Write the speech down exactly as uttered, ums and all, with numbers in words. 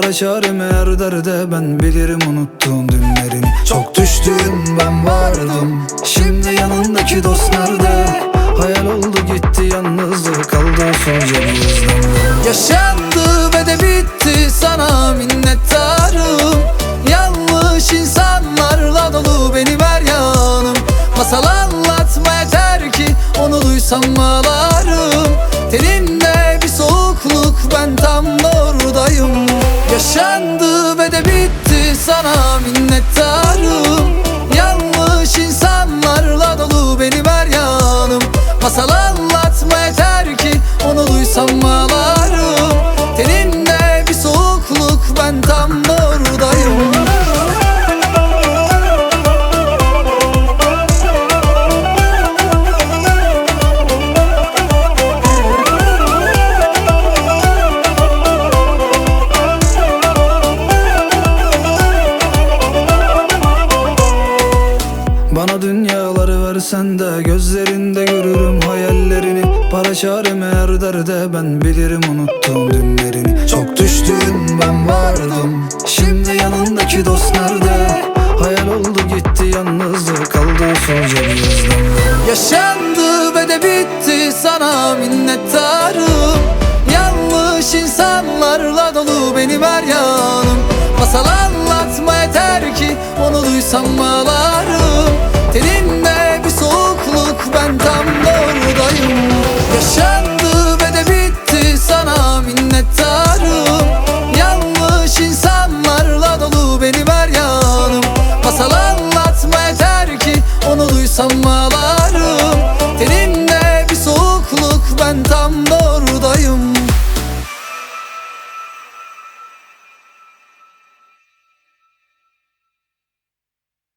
Para çarem eğer derde, ben bilirim unuttuğun dünlerini. Çok düştüm ben vardım, şimdi yanındaki dost nerede? Hayal oldu gitti, yalnızlık kaldı sonca bir yüzden. Yaşandı ve de bitti, sana minnettarım. Yanlış insanlarla dolu benim her yanım. Masal anlatma yeter ki onu duysam ağlarım. Teninde bir soğukluk, ben tam doğrudayım. Yaşandı ve de bitti, sana minnettarım. Yanlış insanlarla dolu benim her yanım. Masal anlatma yeter ki onu duysam ağlarım. Teninde bir soğukluk, ben tam doğrudayım. Bana dünyaları versen de gözlerinde görürüm hayallerini. Para çarem eğer derde, ben bilirim unuttuğum dünlerini. Çok düştüm ben vardım, şimdi yanındaki dost nerede? Hayal oldu gitti, yalnızlık kaldı sonca bir yüzden. Yaşandı ve de bitti, sana minnettarım. Yanlış insanlarla dolu benim her yanım. Masal anlatma yeter ki onu duysam ağlarım.